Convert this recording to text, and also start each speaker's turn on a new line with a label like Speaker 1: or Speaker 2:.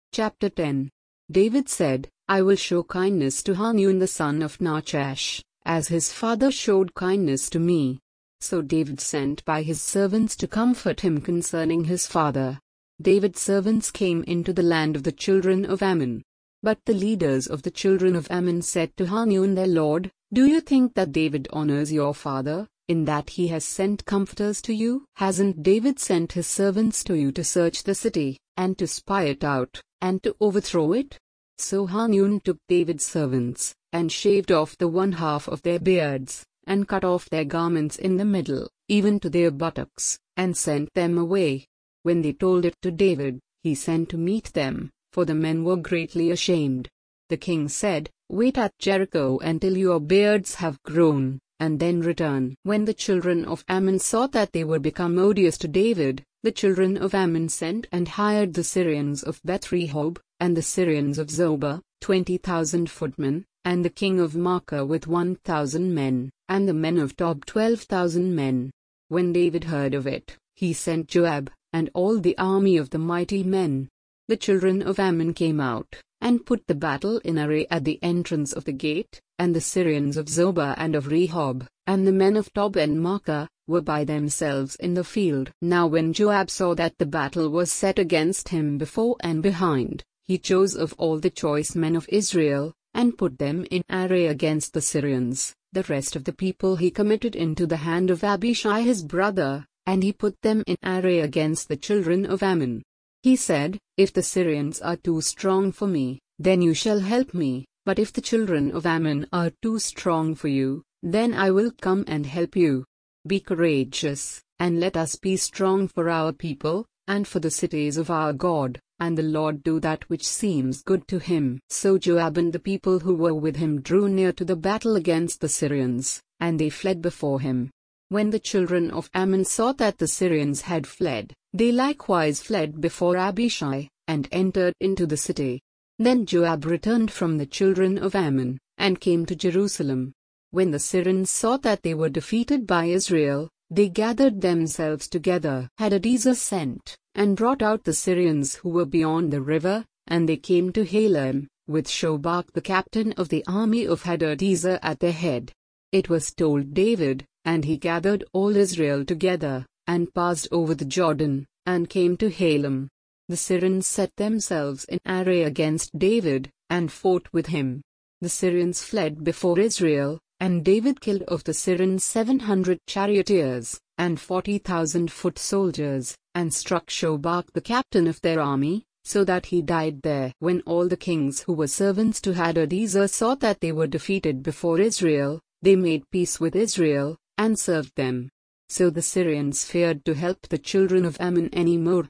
Speaker 1: Chapter 10. David said, I will show kindness to Hanun the son of Nachash, as his father showed kindness to me. So David sent by his servants to comfort him concerning his father. David's servants came into the land of the children of Ammon. But the leaders of the children of Ammon said to Hanun their lord, Do you think that David honors your father, in that he has sent comforters to you? Hasn't David sent his servants to you to search the city, and to spy it out, and to overthrow it? So Hanun took David's servants, and shaved off the one half of their beards, and cut off their garments in the middle, even to their buttocks, and sent them away. When they told it to David, he sent to meet them, for the men were greatly ashamed. The king said, Wait at Jericho until your beards have grown, and then return. When the children of Ammon saw that they were become odious to David, the children of Ammon sent and hired the Syrians of Beth-rehob, and the Syrians of Zobah, 20,000 footmen, and the king of Maacah with 1,000 men, and the men of Tob 12,000 men. When David heard of it, he sent Joab, and all the army of the mighty men. The children of Ammon came out, and put the battle in array at the entrance of the gate, and the Syrians of Zobah and of Rehob, and the men of Tob and Maacah, were by themselves in the field. Now when Joab saw that the battle was set against him before and behind, he chose of all the choice men of Israel, and put them in array against the Syrians. The rest of the people he committed into the hand of Abishai his brother, and he put them in array against the children of Ammon. He said, If the Syrians are too strong for me, then you shall help me, but if the children of Ammon are too strong for you, then I will come and help you. Be courageous, and let us be strong for our people, and for the cities of our God, and the Lord do that which seems good to him. So Joab and the people who were with him drew near to the battle against the Syrians, and they fled before him. When the children of Ammon saw that the Syrians had fled, they likewise fled before Abishai, and entered into the city. Then Joab returned from the children of Ammon, and came to Jerusalem. When the Syrians saw that they were defeated by Israel, they gathered themselves together. Hadadezer sent, and brought out the Syrians who were beyond the river, and they came to Helaim, with Shobach the captain of the army of Hadadezer at their head. It was told David, and he gathered all Israel together, and passed over the Jordan, and came to Helaim. The Syrians set themselves in array against David, and fought with him. The Syrians fled before Israel, and David killed of the Syrians 700 charioteers, and 40,000 foot soldiers, and struck Shobach the captain of their army, so that he died there. When all the kings who were servants to Hadadezer saw that they were defeated before Israel, they made peace with Israel, and served them. So the Syrians feared to help the children of Ammon any more.